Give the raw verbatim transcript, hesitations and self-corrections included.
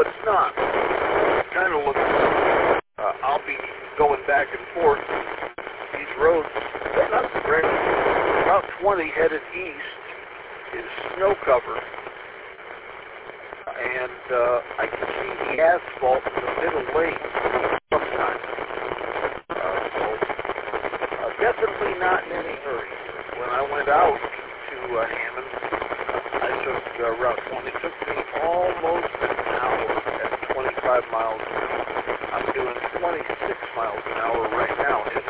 it's not. It kind of looks, uh, I'll be going back and forth. These roads, they're not great. About twenty headed east is snow cover. And uh, I can see the asphalt in the middle lane sometimes. Uh, so uh, definitely not in any hurry. When I went out to uh, Hammond, I took uh, Route twenty. It took me almost an hour at twenty-five miles an hour. I'm doing twenty-six miles an hour right now, and